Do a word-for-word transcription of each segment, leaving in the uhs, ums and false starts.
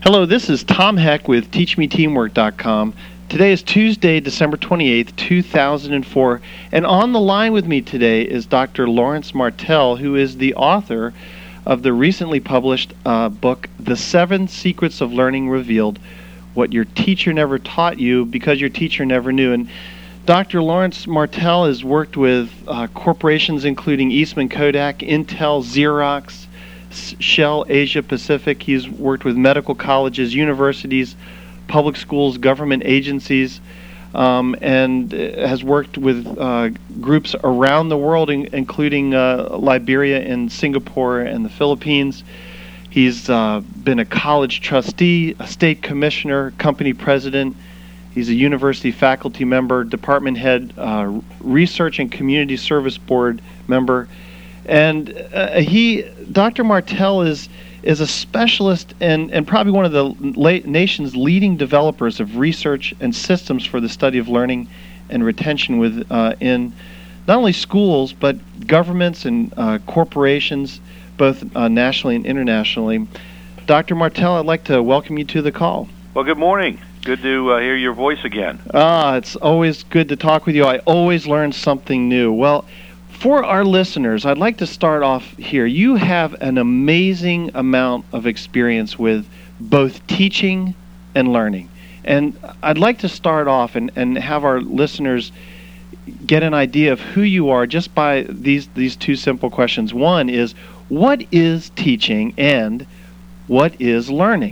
Hello, this is Tom Heck with Teach Me Teamwork dot com. Today is Tuesday, December twenty-eighth, two thousand four, and on the line with me today is Doctor Lawrence Martell, who is the author of the recently published uh, book, The Seven Secrets of Learning Revealed, What Your Teacher Never Taught You Because Your Teacher Never Knew. And Doctor Lawrence Martell has worked with uh, corporations including Eastman Kodak, Intel, Xerox, Shell Asia Pacific. He's worked with medical colleges, universities, public schools, government agencies, um, and has worked with uh, groups around the world, in, including uh, Liberia and Singapore and the Philippines. He's uh, been a college trustee, a state commissioner, company president. He's a university faculty member, department head, uh, research and community service board member. And uh, he, Doctor Martell, is is a specialist and, and probably one of the la- nation's leading developers of research and systems for the study of learning and retention with uh, in not only schools but governments and uh, corporations, both uh, nationally and internationally. Doctor Martell, I'd like to welcome you to the call. Well, good morning. Good to uh, hear your voice again. Ah, it's always good to talk with you. I always learn something new. Well, for our listeners, I'd like to start off here. You have an amazing amount of experience with both teaching and learning. And I'd like to start off and, and have our listeners get an idea of who you are just by these, these two simple questions. One is, what is teaching and what is learning?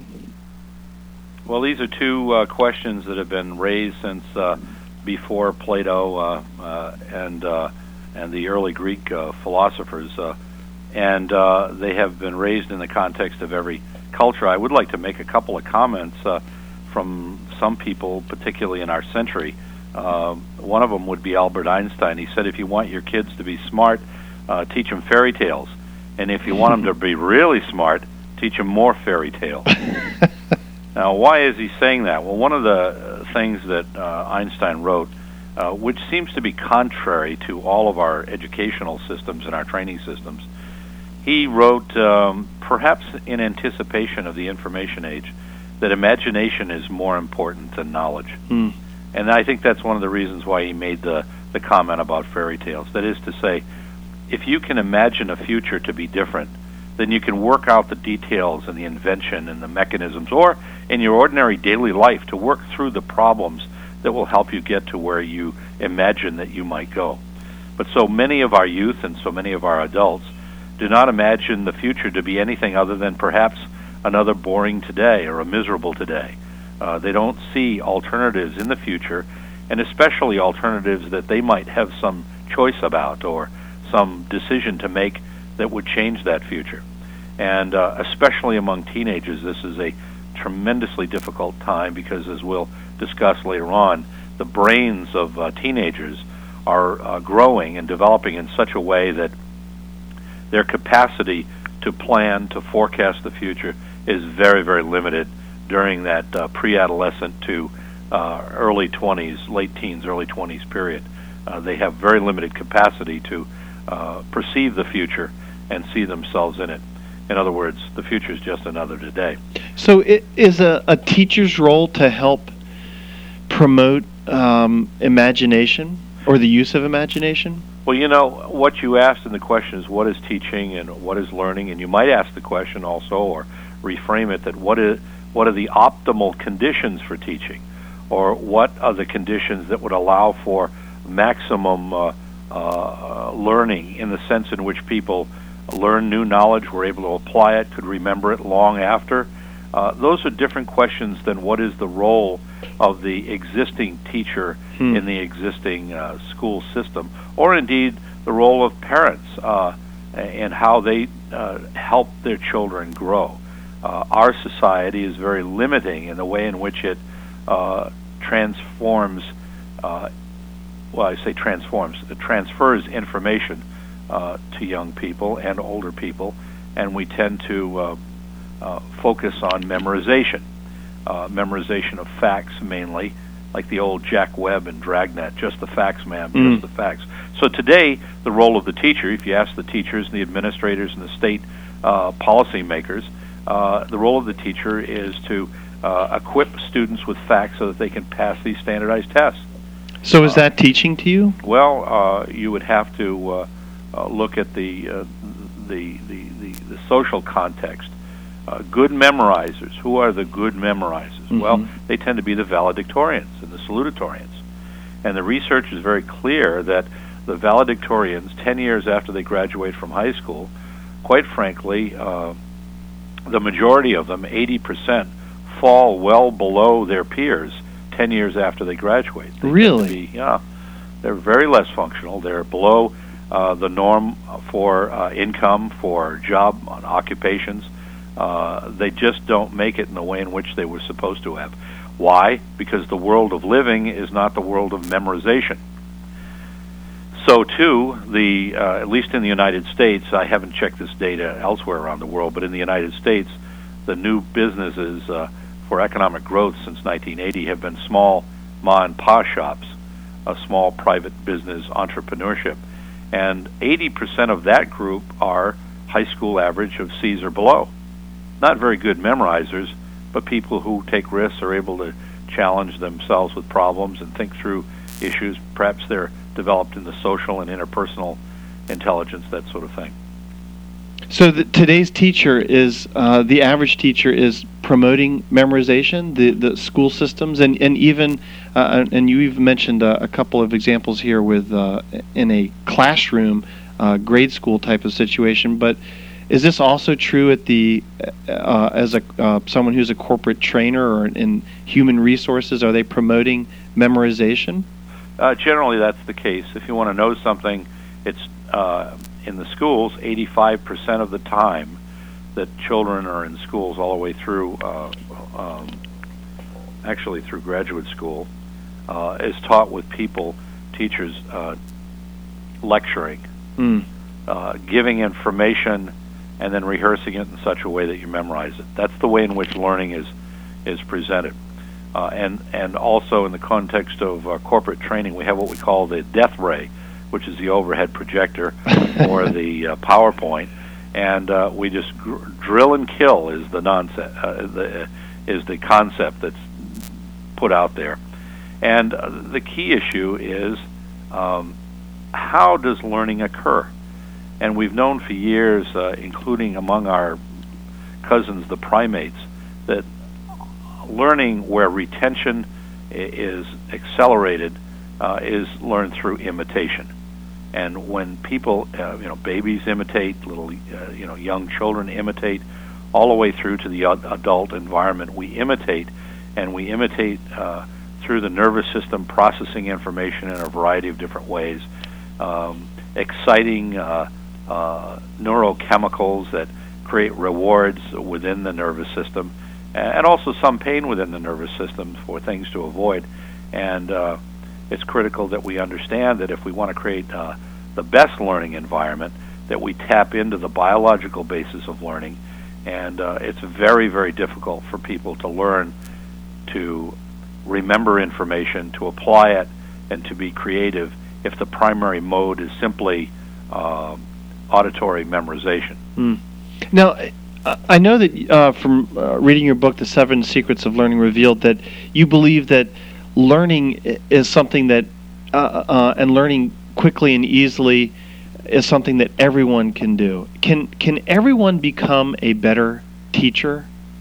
Well, these are two uh, questions that have been raised since uh, before Plato uh, uh, and uh, and the early Greek uh, philosophers, uh, and uh, they have been raised in the context of every culture. I would like to make a couple of comments uh, from some people, particularly in our century. Uh, one of them would be Albert Einstein. He said, if you want your kids to be smart, uh, teach them fairy tales. And if you want them to be really smart, teach them more fairy tales. Now, why is he saying that? Well, one of the things that uh, Einstein wrote, uh, which seems to be contrary to all of our educational systems and our training systems, he wrote, um, perhaps in anticipation of the information age, that imagination is more important than knowledge. Mm. And I think that's one of the reasons why he made the, the comment about fairy tales. That is to say, if you can imagine a future to be different, then you can work out the details and the invention and the mechanisms, or in your ordinary daily life, to work through the problems that will help you get to where you imagine that you might go. But so many of our youth and so many of our adults do not imagine the future to be anything other than perhaps another boring today or a miserable today. Uh, they don't see alternatives in the future, and especially alternatives that they might have some choice about or some decision to make that would change that future. And uh, especially among teenagers, this is a tremendously difficult time because, as we'll discuss later on, the brains of uh, teenagers are uh, growing and developing in such a way that their capacity to plan, to forecast the future is very, very limited during that uh, pre-adolescent to uh, early twenties, late teens, early twenties period. Uh, they have very limited capacity to uh, perceive the future and see themselves in it. In other words, the future is just another today. So it is a, a teacher's role to help promote um, imagination or the use of imagination? Well, you know, what you asked in the question is what is teaching and what is learning, and you might ask the question also, or reframe it, that what is what are the optimal conditions for teaching, or what are the conditions that would allow for maximum uh, uh, learning in the sense in which people learn new knowledge, were able to apply it, could remember it long after. Uh, those are different questions than what is the role of the existing teacher hmm. in the existing uh, school system, or indeed the role of parents uh, and how they uh, help their children grow. Uh, our society is very limiting in the way in which it uh, transforms, uh, well, I say transforms, it transfers information Uh, to young people and older people, and we tend to uh, uh, focus on memorization, uh, memorization of facts mainly, like the old Jack Webb and Dragnet, just the facts, ma'am, mm. just the facts. So today, the role of the teacher, if you ask the teachers and the administrators and the state uh, policymakers, uh, the role of the teacher is to uh, equip students with facts so that they can pass these standardized tests. So is that uh, teaching to you? Well, uh, you would have to uh, uh, look at the, uh, the, the, the, the social context. Uh, good memorizers. Who are the good memorizers? Mm-hmm. Well, they tend to be the valedictorians and the salutatorians. And the research is very clear that the valedictorians, ten years after they graduate from high school, quite frankly, uh, the majority of them, eighty percent, fall well below their peers ten years after they graduate. They really? Be, yeah. They're very less functional. They're below uh, the norm for uh, income, for job on occupations. Uh, they just don't make it in the way in which they were supposed to have. Why? Because the world of living is not the world of memorization. So, too, the uh, at least in the United States, I haven't checked this data elsewhere around the world, but in the United States, the new businesses uh, for economic growth since nineteen eighty have been small ma-and-pa shops, a small private business entrepreneurship. And eighty percent of that group are high school average of C's or below. Not very good memorizers, but people who take risks, are able to challenge themselves with problems and think through issues. Perhaps they're developed in the social and interpersonal intelligence, that sort of thing. So the, today's teacher is, uh, the average teacher is promoting memorization, the, the school systems, and, and even, uh, and you even mentioned uh, a couple of examples here with uh, in a classroom, uh, grade school type of situation, but is this also true at the uh, as a uh, someone who's a corporate trainer or in human resources? Are they promoting memorization? Uh, generally, that's the case. If you want to know something, it's uh, in the schools. eighty-five percent of the time that children are in schools, all the way through, uh, um, actually through graduate school, uh, is taught with people, teachers, uh, lecturing, mm. uh, giving information, and then rehearsing it in such a way that you memorize it. That's the way in which learning is is presented. Uh, and, and also in the context of uh, corporate training, we have what we call the death ray, which is the overhead projector or the uh, PowerPoint. And uh, we just gr- drill and kill is the, nonce- uh, the uh, is the concept that's put out there. And uh, the key issue is um, how does learning occur? And we've known for years, uh, including among our cousins, the primates, that learning where retention is accelerated uh, is learned through imitation. And when people, uh, you know, babies imitate, little, uh, you know, young children imitate, all the way through to the adult environment, we imitate, and we imitate uh, through the nervous system processing information in a variety of different ways, um, exciting uh, Uh, neurochemicals that create rewards within the nervous system, and also some pain within the nervous system for things to avoid. And uh, it's critical that we understand that if we want to create uh, the best learning environment, that we tap into the biological basis of learning. And uh, it's very, very difficult for people to learn to remember information, to apply it, and to be creative if the primary mode is simply uh, auditory memorization. Mm. Now, I know that uh, from uh, reading your book, The Seven Secrets of Learning Revealed, that you believe that learning is something that, uh, uh, and learning quickly and easily is something that everyone can do. Can can everyone become a better teacher?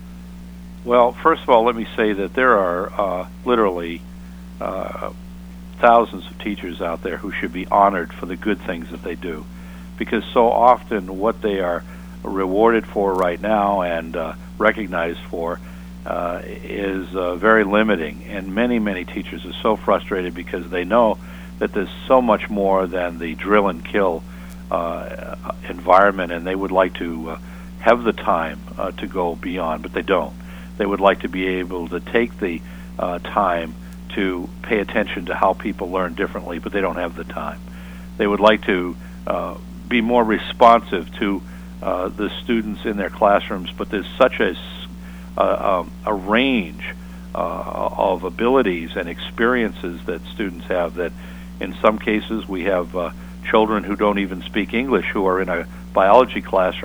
Well, first of all, let me say that there are uh, literally uh, thousands of teachers out there who should be honored for the good things that they do. Because so often what they are rewarded for right now and uh, recognized for uh, is uh, very limiting. And many, many teachers are so frustrated because they know that there's so much more than the drill and kill uh, environment, and they would like to uh, have the time uh, to go beyond, but they don't. They would like to be able to take the uh, time to pay attention to how people learn differently, but they don't have the time. They would like to uh, be more responsive to uh, the students in their classrooms, but there's such a, uh, um, a range uh, of abilities and experiences that students have that in some cases we have uh, children who don't even speak English who are in a biology classroom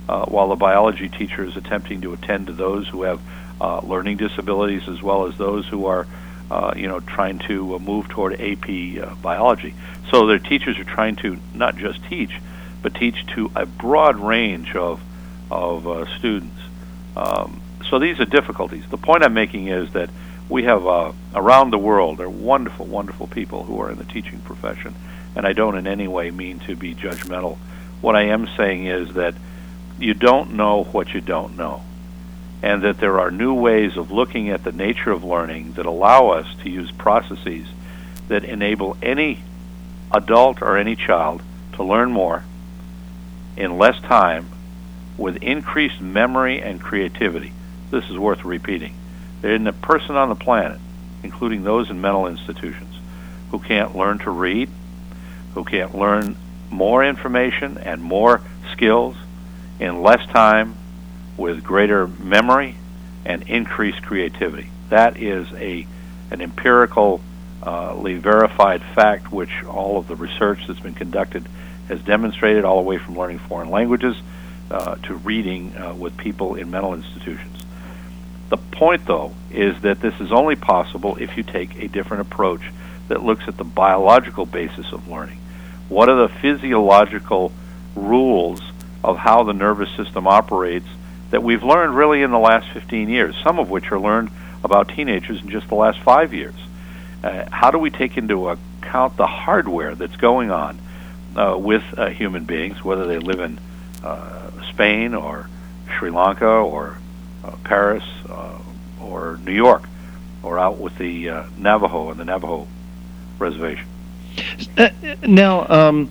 uh, while the biology teacher is attempting to attend to those who have uh, learning disabilities as well as those who are, uh, you know, trying to uh, move toward A P uh, biology. So their teachers are trying to not just teach, but teach to a broad range of of uh, students. Um, so these are difficulties. The point I'm making is that we have uh, around the world there are wonderful, wonderful people who are in the teaching profession, and I don't in any way mean to be judgmental. What I am saying is that you don't know what you don't know, and that there are new ways of looking at the nature of learning that allow us to use processes that enable any adult or any child to learn more in less time with increased memory and creativity. This is worth repeating. There isn't a person on the planet, including those in mental institutions, who can't learn to read, who can't learn more information and more skills in less time with greater memory and increased creativity. That is a an empirically verified fact which all of the research that's been conducted has demonstrated, all the way from learning foreign languages uh, to reading uh, with people in mental institutions. The point, though, is that this is only possible if you take a different approach that looks at the biological basis of learning. What are the physiological rules of how the nervous system operates that we've learned really in the last fifteen years, some of which are learned about teenagers in just the last five years? Uh, how do we take into account the hardware that's going on uh, with uh, human beings, whether they live in uh, Spain or Sri Lanka or uh, Paris uh, or New York or out with the uh, Navajo and the Navajo reservation? Uh, now, um,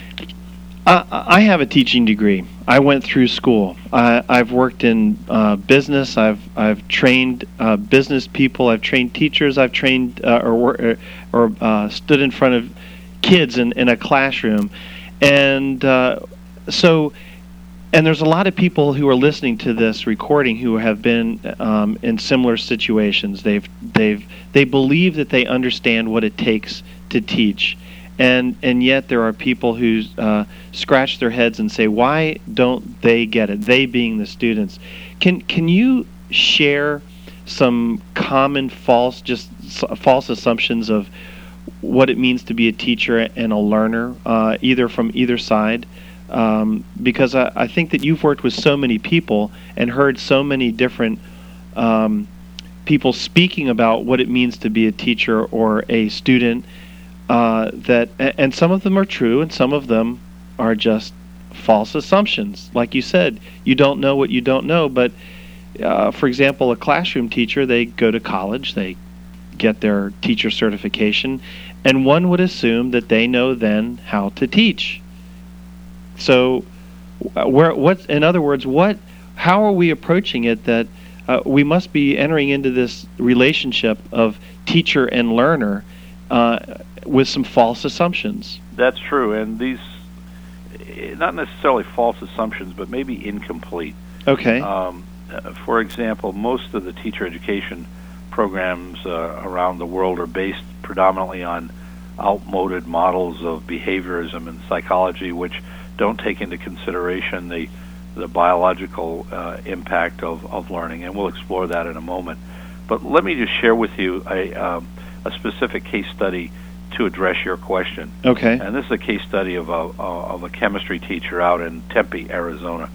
I, I have a teaching degree. I went through school. I, I've worked in uh, business. I've I've trained uh, business people. I've trained teachers. I've trained uh, or or uh, stood in front of kids in, in a classroom, and uh, so. And there's a lot of people who are listening to this recording who have been um, in similar situations. They've they've they believe that they understand what it takes to teach, and and yet there are people who uh, scratch their heads and say, why don't they get it? They being the students. Can can you share some common false just false assumptions of what it means to be a teacher and a learner, uh, either from either side? Um, because I, I think that you've worked with so many people and heard so many different um, people speaking about what it means to be a teacher or a student, uh, that and some of them are true and some of them are just false assumptions. Like you said, you don't know what you don't know. But uh, for example, a classroom teacher, they go to college, they get their teacher certification, and one would assume that they know then how to teach. So, where, what, in other words, what, how are we approaching it that uh, we must be entering into this relationship of teacher and learner uh, with some false assumptions? That's true, and these, not necessarily false assumptions, but maybe incomplete. Okay. Um, for example, most of the teacher education programs uh, around the world are based predominantly on outmoded models of behaviorism and psychology, which don't take into consideration the the biological uh, impact of, of learning, and we'll explore that in a moment. But let me just share with you a, um, a specific case study to address your question. Okay. And this is a case study of a, of a chemistry teacher out in Tempe, Arizona.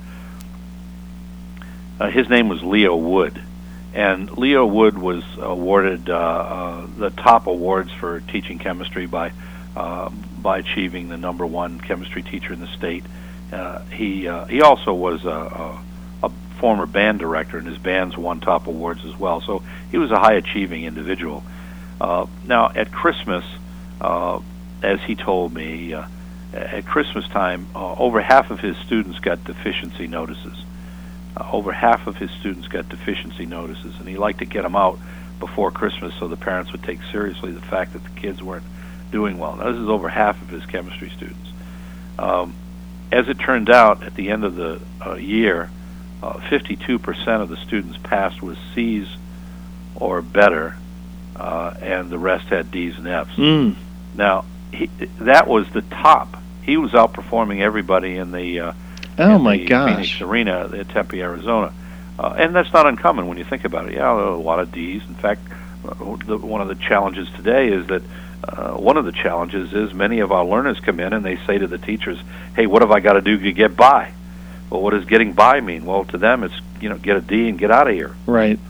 Uh, his name was Leo Wood, and Leo Wood was awarded uh, uh, the top awards for teaching chemistry by uh, by achieving the number one chemistry teacher in the state. Uh, he uh, he also was a, a, a former band director, and his bands won top awards as well. So he was a high-achieving individual. Uh, now, at Christmas, uh, as he told me, uh, at Christmas time, uh, over half of his students got deficiency notices. Uh, over half of his students got deficiency notices, and he liked to get them out before Christmas so the parents would take seriously the fact that the kids weren't doing well. Now, this is over half of his chemistry students. Um, as it turned out, at the end of the uh, year, uh, fifty-two percent of the students passed with C's or better, uh, and the rest had D's and F's. Mm. Now, he, that was the top. He was outperforming everybody in the uh, Oh, in my the gosh. Phoenix Arena at Tempe, Arizona. Uh, and that's not uncommon when you think about it. Yeah, there are a lot of D's. In fact, uh, the, one of the challenges today is that uh, one of the challenges is many of our learners come in and they say to the teachers, hey, what have I got to do to get by? Well, what does getting by mean? Well, to them, it's, you know, get a D and get out of here. Right.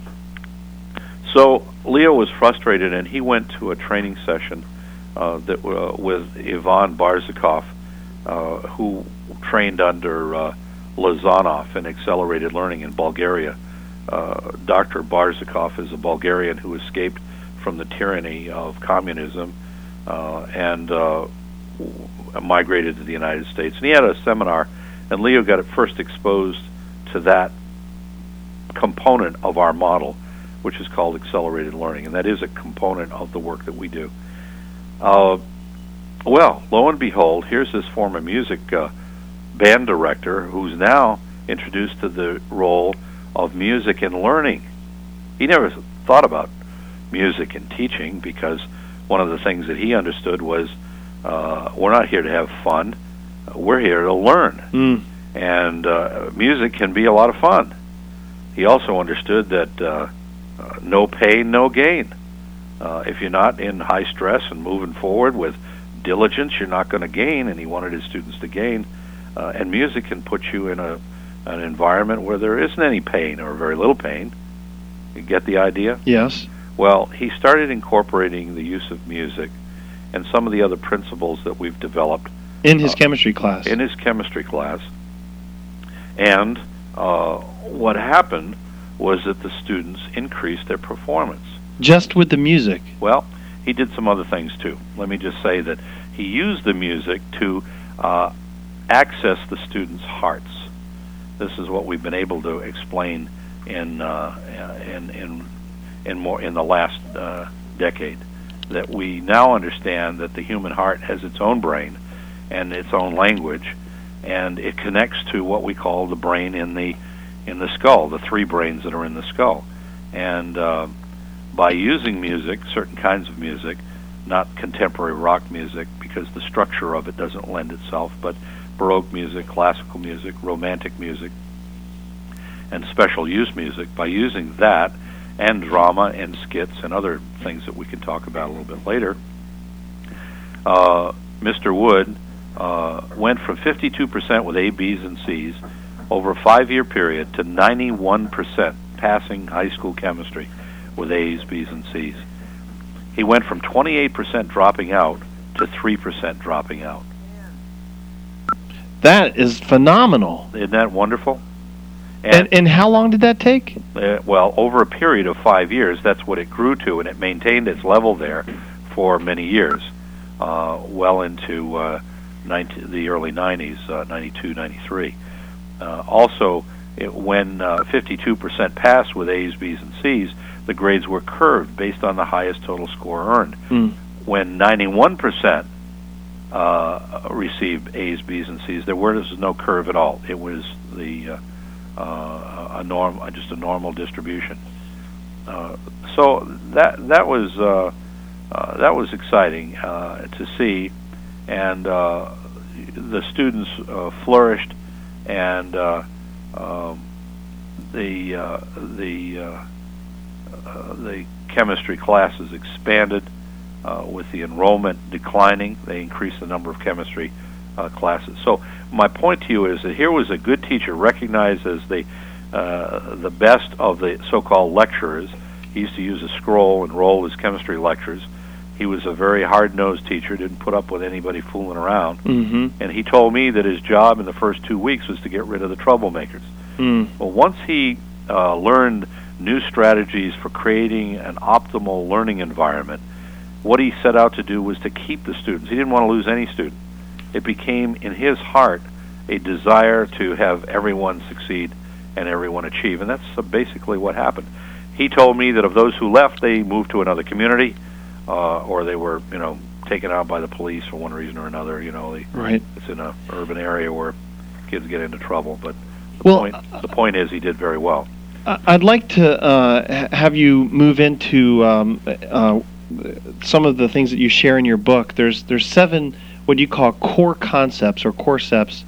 So Leo was frustrated, and he went to a training session uh, that uh, with Ivan Barzakov, uh, who trained under uh, Lazanov in accelerated learning in Bulgaria. Uh, Doctor Barzakov is a Bulgarian who escaped from the tyranny of communism uh, and uh, migrated to the United States. And he had a seminar, and Leo got first exposed to that component of our model, which is called accelerated learning, and that is a component of the work that we do. Uh, well, lo and behold, here's this former music uh, band director who's now introduced to the role of music and learning. He never thought about music and teaching because one of the things that he understood was uh, we're not here to have fun, we're here to learn. Mm. And uh, music can be a lot of fun. He also understood that uh, uh, no pain, no gain. Uh, if you're not in high stress and moving forward with diligence, you're not going to gain, and he wanted his students to gain. Uh, and music can put you in a an environment where there isn't any pain or very little pain. You get the idea? Yes. Well, he started incorporating the use of music and some of the other principles that we've developed in his uh, chemistry class. In his chemistry class. And uh, what happened was that the students increased their performance. Just with the music? Well, he did some other things too. Let me just say that he used the music to uh, access the students' hearts. This is what we've been able to explain in uh, in in in more in the last uh, decade. That we now understand that the human heart has its own brain and its own language, and it connects to what we call the brain in the in the skull, the three brains that are in the skull. And uh, by using music, certain kinds of music, not contemporary rock music, because the structure of it doesn't lend itself, but Baroque music, classical music, romantic music, and special use music, by using that and drama and skits and other things that we can talk about a little bit later, uh, Mister Wood uh, went from fifty-two percent with A, B's, and C's over a five-year period to ninety-one percent passing high school chemistry with A's, B's, and C's. He went from twenty-eight percent dropping out to three percent dropping out. That is phenomenal. Isn't that wonderful? And, and, and how long did that take? Uh, well, over a period of five years, that's what it grew to, and it maintained its level there for many years, uh, well into uh, nineteen, the early nineties, uh, ninety-two, ninety-three. Uh, also, it, when uh, fifty-two percent passed with A's, B's, and C's, the grades were curved based on the highest total score earned. Mm. When ninety-one percent uh, received A's, B's, and C's, there was no curve at all. It was the uh, uh, a norm, just a normal distribution. Uh, so that that was uh, uh, that was exciting uh, to see, and uh, the students uh, flourished, and uh, um, the uh, the uh, uh, the chemistry classes expanded. Uh, with the enrollment declining, they increased the number of chemistry uh, classes. So my point to you is that here was a good teacher recognized as the uh, the best of the so-called lecturers. He used to use a scroll and roll his chemistry lectures. He was a very hard-nosed teacher, didn't put up with anybody fooling around. Mm-hmm. And he told me that his job in the first two weeks was to get rid of the troublemakers. Mm. Well, once he uh, learned new strategies for creating an optimal learning environment, what he set out to do was to keep the students. He didn't want to lose any student. It became, in his heart, a desire to have everyone succeed and everyone achieve. And that's uh, basically what happened. He told me that of those who left, they moved to another community, uh, or they were, you know, taken out by the police for one reason or another. You know, they, right. It's in an urban area where kids get into trouble. But the, well, point, the point is he did very well. I'd like to uh, have you move into um, uh, some of the things that you share in your book. There's there's seven what you call core concepts or concepts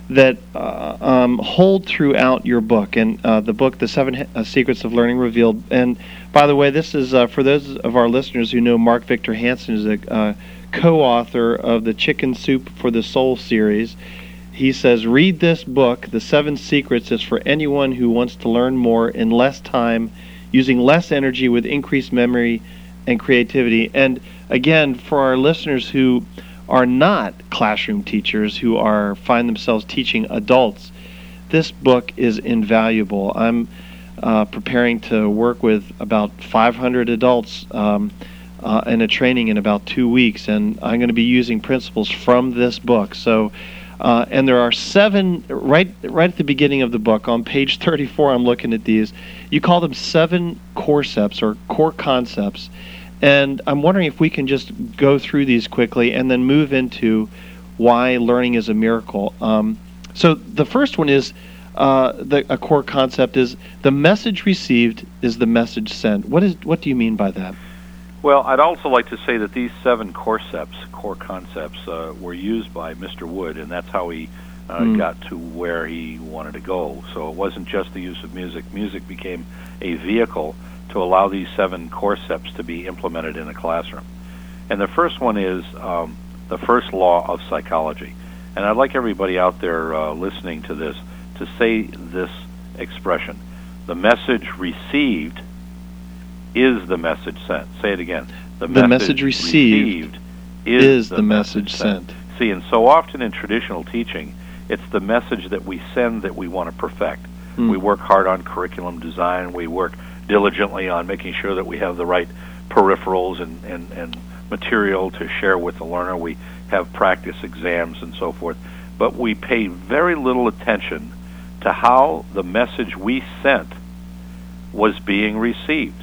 that uh, um, hold throughout your book, and uh, the book, The Seven uh, Secrets of Learning Revealed. And by the way, this is uh, for those of our listeners who know Mark Victor Hansen is a uh, co-author of the Chicken Soup for the Soul series. He says, read this book, The Seven Secrets, is for anyone who wants to learn more in less time, using less energy with increased memory and creativity. And again, for our listeners who are not classroom teachers, who are find themselves teaching adults, this book is invaluable. I'm uh, preparing to work with about five hundred adults um, uh, in a training in about two weeks, and I'm going to be using principles from this book. So. Uh, and there are seven, right right at the beginning of the book, on page thirty-four, I'm looking at these. You call them seven concepts or core concepts. And I'm wondering if we can just go through these quickly and then move into why learning is a miracle. Um, so the first one is, uh, the, a core concept is, the message received is the message sent. What is? What do you mean by that? Well, I'd also like to say that these seven concepts, core concepts, uh, were used by Mister Wood, and that's how he uh, mm. got to where he wanted to go. So it wasn't just the use of music. Music became a vehicle to allow these seven concepts to be implemented in a classroom. And the first one is um, the first law of psychology. And I'd like everybody out there uh, listening to this to say this expression: the message received is the message sent. Say it again. The, the message, message received, received is, is the, the message, message sent. sent. See, and so often in traditional teaching, it's the message that we send that we want to perfect. Mm. We work hard on curriculum design. We work diligently on making sure that we have the right peripherals and, and, and material to share with the learner. We have practice exams and so forth. But we pay very little attention to how the message we sent was being received.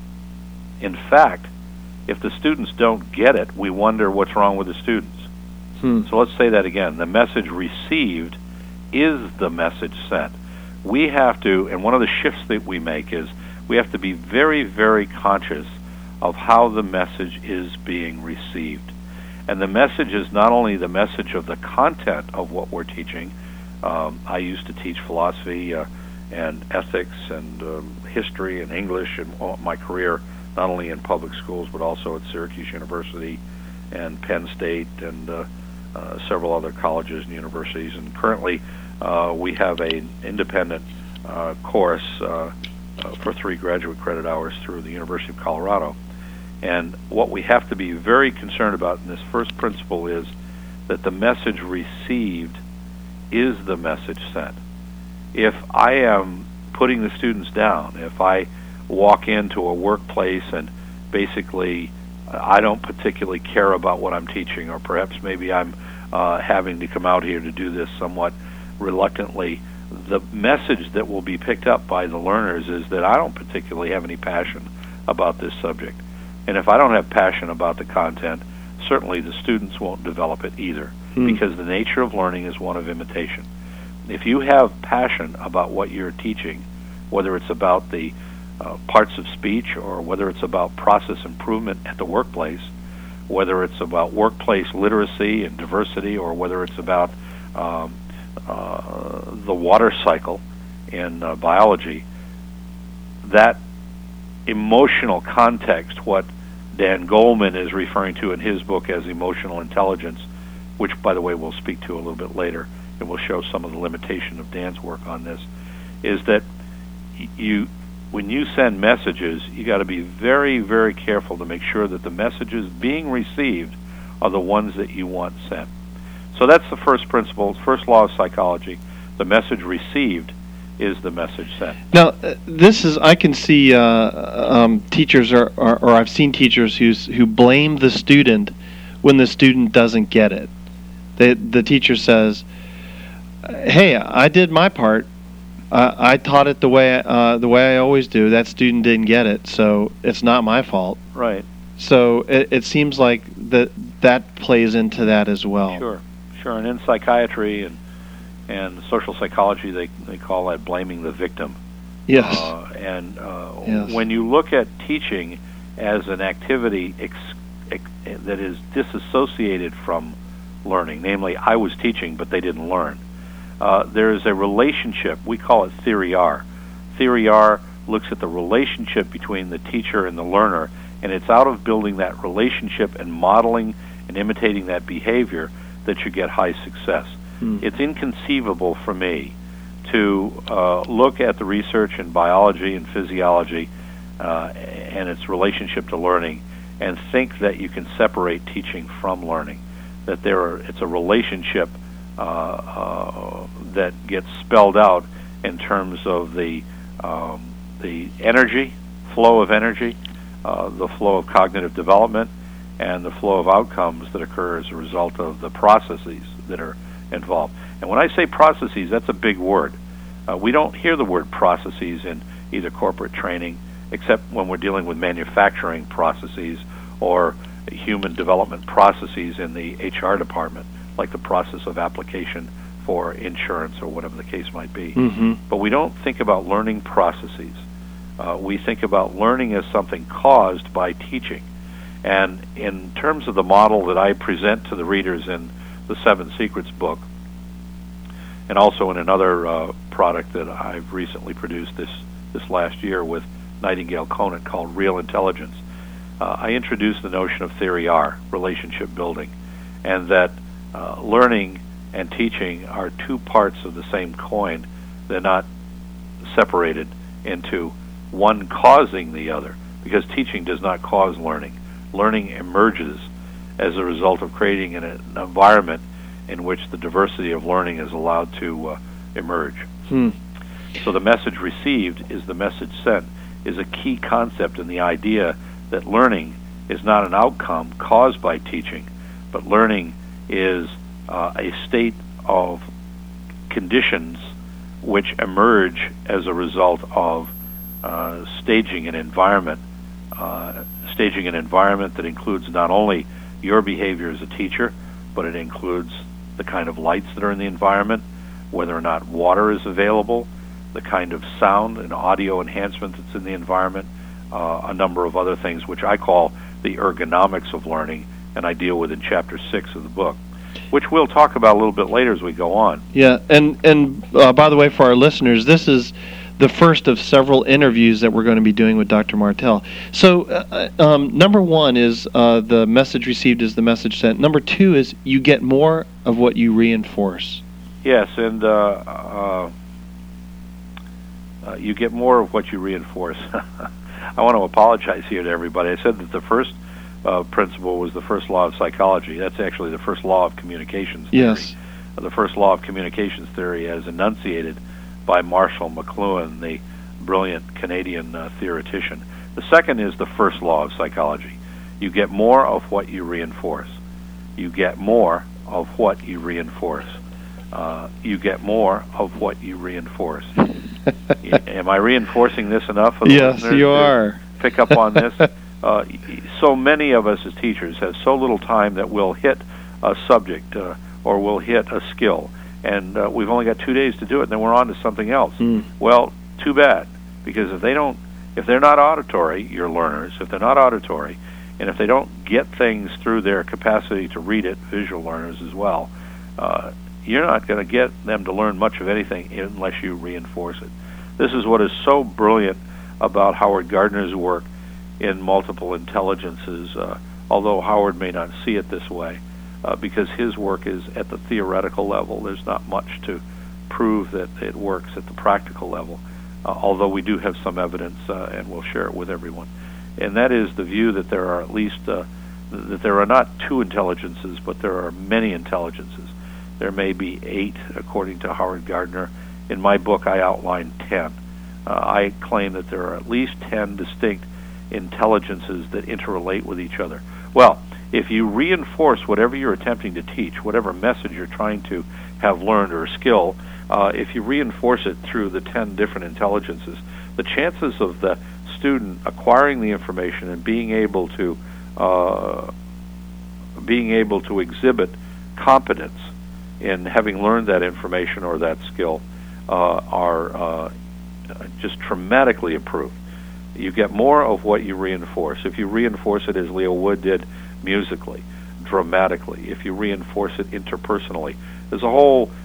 In fact, if the students don't get it, we wonder what's wrong with the students. Hmm. So let's say that again. The message received is the message sent. We have to, and one of the shifts that we make is we have to be very, very conscious of how the message is being received. And the message is not only the message of the content of what we're teaching. Um, I used to teach philosophy uh, and ethics and um, history and English in my career, not only in public schools, but also at Syracuse University and Penn State and uh, uh, several other colleges and universities. And currently, uh, we have an independent uh, course uh, uh, for three graduate credit hours through the University of Colorado. And what we have to be very concerned about in this first principle is that the message received is the message sent. If I am putting the students down, if I walk into a workplace and basically I don't particularly care about what I'm teaching, or perhaps maybe I'm uh, having to come out here to do this somewhat reluctantly, the message that will be picked up by the learners is that I don't particularly have any passion about this subject. And if I don't have passion about the content, certainly the students won't develop it either, hmm. because the nature of learning is one of imitation. If you have passion about what you're teaching, whether it's about the Uh, parts of speech, or whether it's about process improvement at the workplace, whether it's about workplace literacy and diversity, or whether it's about um, uh, the water cycle in uh, biology, that emotional context, what Dan Goleman is referring to in his book as emotional intelligence, which, by the way, we'll speak to a little bit later, and we'll show some of the limitation of Dan's work on this, is that you when you send messages, you got to be very, very careful to make sure that the messages being received are the ones that you want sent. So that's the first principle, first law of psychology. The message received is the message sent. Now, uh, this is, I can see uh, um, teachers, are, are, or I've seen teachers who's, who blame the student when the student doesn't get it. They, the teacher says, hey, I did my part. Uh, I taught it the way uh, the way I always do. That student didn't get it, so it's not my fault. Right. So it, it seems like that that plays into that as well. Sure, sure. And in psychiatry and and social psychology, they they call that blaming the victim. Yes. Uh, and uh, yes. when you look at teaching as an activity ex, ex, that is disassociated from learning, namely, I was teaching, but they didn't learn. Uh, there is a relationship. We call it Theory R. Theory R looks at the relationship between the teacher and the learner, and it's out of building that relationship and modeling and imitating that behavior that you get high success. Mm. It's inconceivable for me to uh, look at the research in biology and physiology uh, and its relationship to learning and think that you can separate teaching from learning, that there are, it's a relationship uh, uh, that gets spelled out in terms of the um, the energy, flow of energy, uh, the flow of cognitive development, and the flow of outcomes that occur as a result of the processes that are involved. And when I say processes, that's a big word. Uh, we don't hear the word processes in either corporate training, except when we're dealing with manufacturing processes or human development processes in the H R department, like the process of application for insurance or whatever the case might be. Mm-hmm. But we don't think about learning processes. Uh, we think about learning as something caused by teaching. And in terms of the model that I present to the readers in the Seven Secrets book, and also in another uh, product that I've recently produced this, this last year with Nightingale Conant called Real Intelligence, uh, I introduced the notion of Theory R, relationship building, and that uh, learning and teaching are two parts of the same coin. They're not separated into one causing the other, because teaching does not cause learning. Learning emerges as a result of creating an, an environment in which the diversity of learning is allowed to uh, emerge. Hmm. So the message received is the message sent is a key concept in the idea that learning is not an outcome caused by teaching, but learning is uh, a state of conditions which emerge as a result of uh, staging an environment, uh, staging an environment that includes not only your behavior as a teacher, but it includes the kind of lights that are in the environment, whether or not water is available, the kind of sound and audio enhancement that's in the environment, uh, a number of other things which I call the ergonomics of learning, and I deal with in chapter six of the book, which we'll talk about a little bit later as we go on. Yeah, and, and uh, by the way, for our listeners, this is the first of several interviews that we're going to be doing with Doctor Martell. So uh, um, number one is uh, the message received is the message sent. Number two is you get more of what you reinforce. Yes, and uh, uh, uh, you get more of what you reinforce. I want to apologize here to everybody. I said that the first uh, principle was the first law of psychology. That's actually the first law of communications theory. Yes. Uh, the first law of communications theory as enunciated by Marshall McLuhan, the brilliant Canadian uh, theoretician. The second is the first law of psychology. You get more of what you reinforce. You get more of what you reinforce. Uh, you get more of what you reinforce. Am I reinforcing this enough for the yes, listeners you to are. pick up on this? uh, so many of us as teachers have so little time that we'll hit a subject uh, or we'll hit a skill, and uh, we've only got two days to do it, and then we're on to something else. Mm. Well, too bad, because if they don't, if they're not auditory, your learners, if they're not auditory, and if they don't get things through their capacity to read it, visual learners as well, uh, you're not going to get them to learn much of anything unless you reinforce it. This is what is so brilliant about Howard Gardner's work in multiple intelligences, uh, although Howard may not see it this way, uh, because his work is at the theoretical level. There's not much to prove that it works at the practical level, uh, although we do have some evidence, uh, and we'll share it with everyone. And that is the view that there are at least, uh, that there are not two intelligences, but there are many intelligences. There may be eight, according to Howard Gardner. In my book, I outline ten. Uh, I claim that there are at least ten distinct intelligences that interrelate with each other. Well, if you reinforce whatever you're attempting to teach, whatever message you're trying to have learned or skill, uh, if you reinforce it through the ten different intelligences, the chances of the student acquiring the information and being able to uh, being able to exhibit competence in having learned that information or that skill uh, are uh, just dramatically improved. You get more of what you reinforce. If you reinforce it as Leo Wood did musically, dramatically, if you reinforce it interpersonally, there's a whole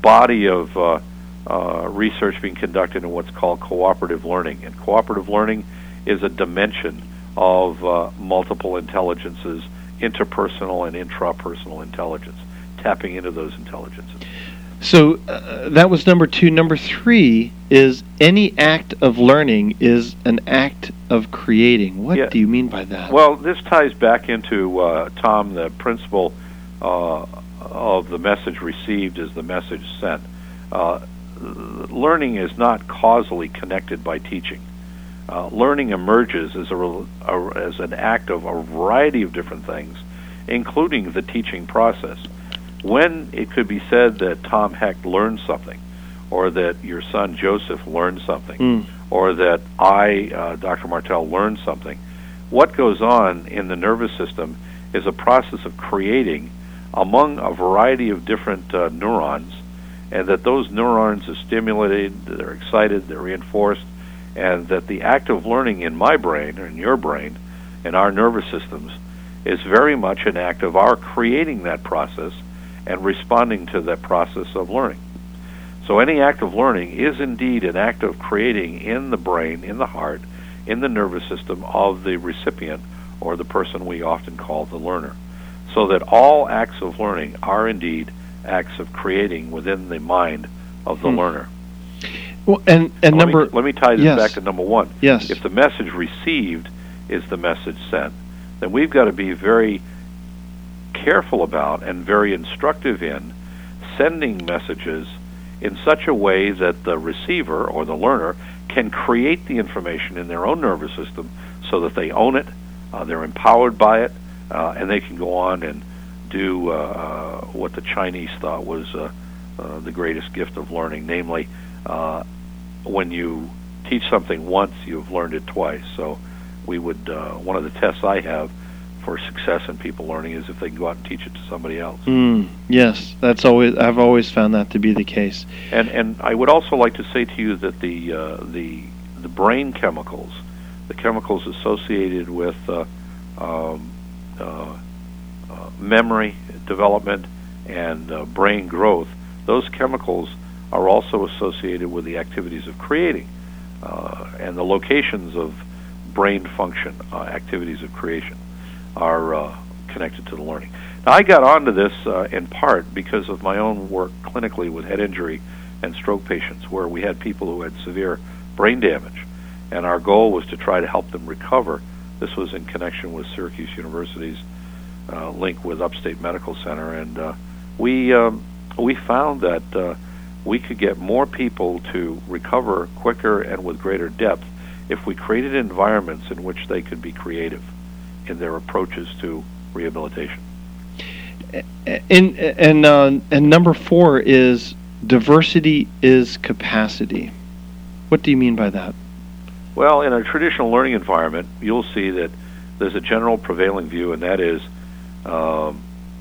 body of uh, uh, research being conducted in what's called cooperative learning. And cooperative learning is a dimension of uh, multiple intelligences, interpersonal and intrapersonal intelligence, tapping into those intelligences. So uh, that was number two. Number three is any act of learning is an act of creating. What yeah. do you mean by that? Well, this ties back into, uh, Tom, the principle uh, of the message received is the message sent. Uh, learning is not causally connected by teaching. Uh, learning emerges as, a, a, as an act of a variety of different things, including the teaching process. When it could be said that Tom Hecht learned something, or that your son Joseph learned something, mm. or that I, uh, Doctor Martell, learned something, what goes on in the nervous system is a process of creating among a variety of different uh, neurons, and that those neurons are stimulated, they're excited, they're reinforced, and that the act of learning in my brain, or in your brain, in our nervous systems, is very much an act of our creating that process and responding to that process of learning. So any act of learning is indeed an act of creating in the brain, in the heart, in the nervous system of the recipient, or the person we often call the learner. So that all acts of learning are indeed acts of creating within the mind of the hmm. learner. Well, and and let number me, let me tie this yes. back to number one. Yes. If the message received is the message sent, then we've got to be very careful about and very instructive in sending messages in such a way that the receiver or the learner can create the information in their own nervous system so that they own it, uh, they're empowered by it, uh, and they can go on and do uh, what the Chinese thought was uh, uh, the greatest gift of learning, namely, uh, when you teach something once, you've learned it twice. So we would, uh, one of the tests I have for success in people learning is if they can go out and teach it to somebody else. Mm, yes, that's always, I've always found that to be the case. And and I would also like to say to you that the uh, the the brain chemicals, the chemicals associated with uh, um, uh, uh, memory development and uh, brain growth, those chemicals are also associated with the activities of creating uh, and the locations of brain function, uh, activities of creation, are uh, connected to the learning. Now, I got onto this uh, in part because of my own work clinically with head injury and stroke patients, where we had people who had severe brain damage, and our goal was to try to help them recover. This was in connection with Syracuse University's uh, link with Upstate Medical Center, and uh, we um, we found that uh, we could get more people to recover quicker and with greater depth if we created environments in which they could be creative in their approaches to rehabilitation. And and uh, and number four is diversity is capacity. What do you mean by that? Well, in a traditional learning environment, you'll see that there's a general prevailing view, and that is um,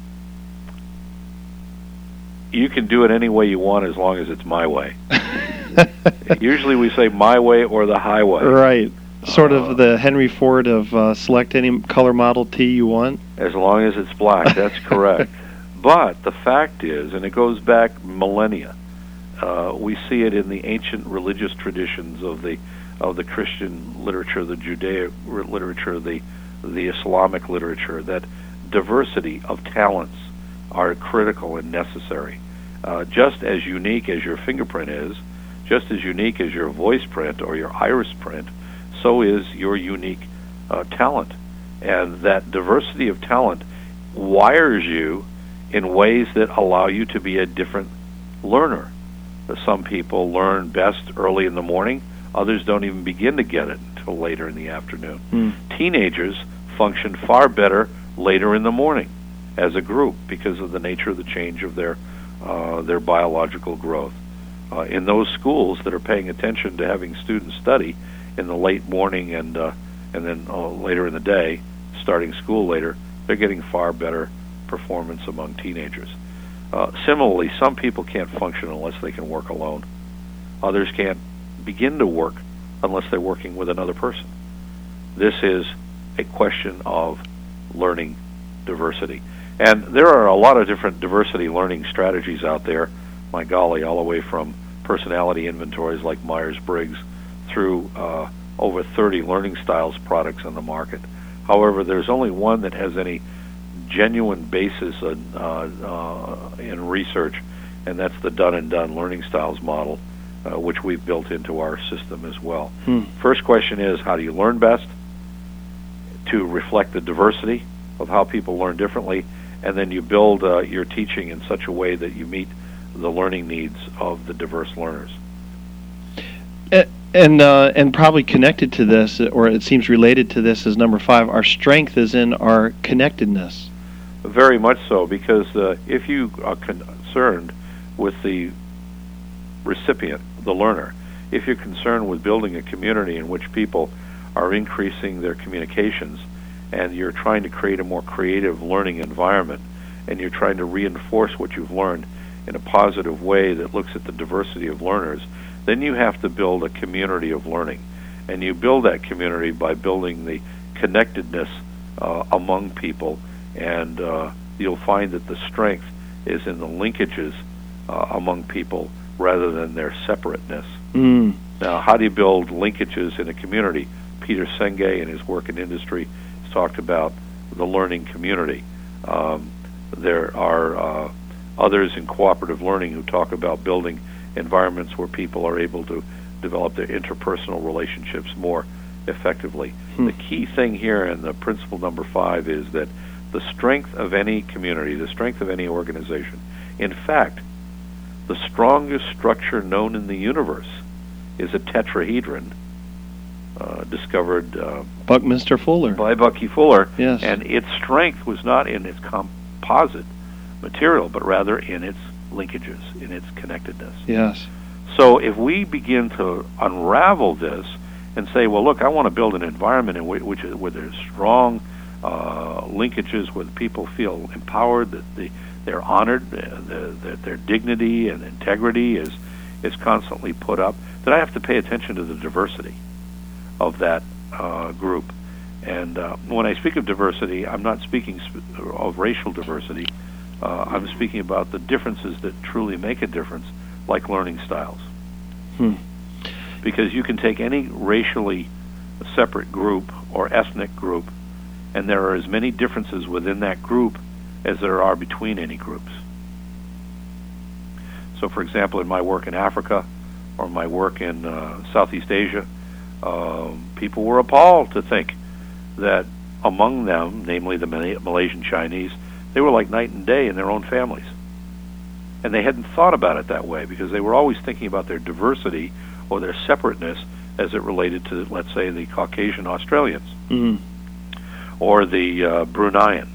you can do it any way you want as long as it's my way. Usually we say my way or the highway. Right. Sort uh, of the Henry Ford of uh, select any color Model T you want. As long as it's black, that's correct. But the fact is, and it goes back millennia, uh, we see it in the ancient religious traditions of the of the Christian literature, the Judaic literature, the the Islamic literature, that diversity of talents are critical and necessary. Uh, just as unique as your fingerprint is, just as unique as your voice print or your iris print, so is your unique uh, talent. And that diversity of talent wires you in ways that allow you to be a different learner. Some people learn best early in the morning. Others don't even begin to get it until later in the afternoon. Mm. Teenagers function far better later in the morning as a group because of the nature of the change of their uh, their biological growth. Uh, in those schools that are paying attention to having students study in the late morning and uh, and then uh, later in the day, starting school later, they're getting far better performance among teenagers. Uh, similarly, some people can't function unless they can work alone. Others can't begin to work unless they're working with another person. This is a question of learning diversity. And there are a lot of different diversity learning strategies out there. my golly, all the way from personality inventories like Myers-Briggs through uh, over thirty learning styles products on the market. However, there's only one that has any genuine basis in, uh, uh, in research, and that's the Done and Done learning styles model, uh, which we've built into our system as well. Hmm. First question is, how do you learn best? To reflect the diversity of how people learn differently, and then you build uh, your teaching in such a way that you meet the learning needs of the diverse learners. And uh, and probably connected to this, or it seems related to this, is number five. Our strength is in our connectedness. Very much so, because uh, if you are concerned with the recipient, the learner, if you're concerned with building a community in which people are increasing their communications, and you're trying to create a more creative learning environment, and you're trying to reinforce what you've learned in a positive way that looks at the diversity of learners, then you have to build a community of learning. And you build that community by building the connectedness uh, among people, and uh, you'll find that the strength is in the linkages uh, among people rather than their separateness. Mm. Now, how do you build linkages in a community? Peter Senge, in his work in industry, has talked about the learning community. Um, there are uh, others in cooperative learning who talk about building environments where people are able to develop their interpersonal relationships more effectively. Hmm. The key thing here, and the principle number five, is that the strength of any community, the strength of any organization, in fact, the strongest structure known in the universe is a tetrahedron uh, discovered uh, Buckminster Fuller. by Bucky Fuller. Yes. And its strength was not in its composite material, but rather in its linkages, in its connectedness. Yes. So if we begin to unravel this and say, well, look, I want to build an environment in which, which is, where there's strong uh, linkages, where people feel empowered, that they, they're honored, uh, the, the, their dignity and integrity is, is constantly put up, then I have to pay attention to the diversity of that uh, group. And uh, when I speak of diversity, I'm not speaking sp- of racial diversity. Uh, I'm speaking about the differences that truly make a difference, like learning styles. Hmm. Because you can take any racially separate group or ethnic group, and there are as many differences within that group as there are between any groups. So, for example, in my work in Africa or my work in uh, Southeast Asia, um, people were appalled to think that among them, namely the Mal- Malaysian Chinese, they were like night and day in their own families. And they hadn't thought about it that way because they were always thinking about their diversity or their separateness as it related to, let's say, the Caucasian Australians Mm-hmm. or the uh, Bruneians.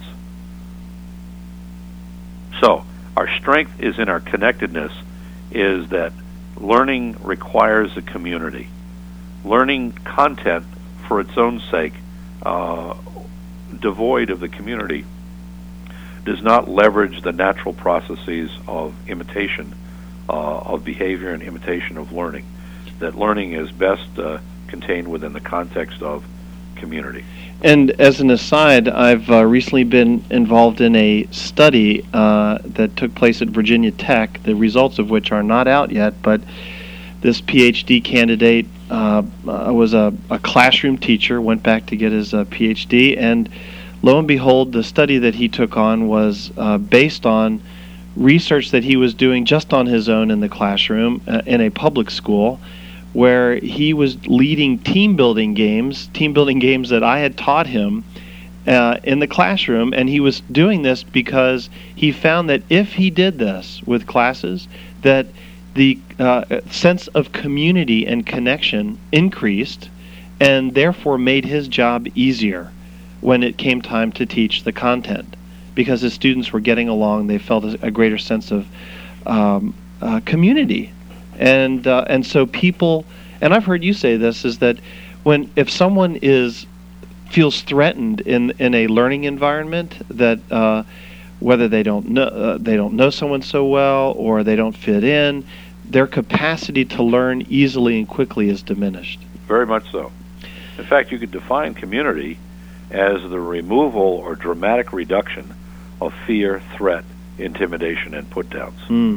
So, our strength is in our connectedness, is that learning requires a community. Learning content for its own sake, uh, devoid of the community, does not leverage the natural processes of imitation uh, of behavior and imitation of learning. That learning is best uh, contained within the context of community. And as an aside, I've uh, recently been involved in a study uh, that took place at Virginia Tech, the results of which are not out yet, but this PhD candidate uh, uh, was a, a classroom teacher, went back to get his uh, PhD, and lo and behold, the study that he took on was uh, based on research that he was doing just on his own in the classroom uh, in a public school, where he was leading team building games, team building games that I had taught him uh, in the classroom, and he was doing this because he found that if he did this with classes, that the uh, sense of community and connection increased, and therefore made his job easier when it came time to teach the content, because his students were getting along. They felt a, a greater sense of um, uh, community, and uh, and so people, and I've heard you say this, is that when if someone is feels threatened in in a learning environment, that uh, whether they don't know uh, they don't know someone so well or they don't fit in, their capacity to learn easily and quickly is diminished. Very much so. In fact, you could define community as the removal or dramatic reduction of fear, threat, intimidation, and put-downs. Mm.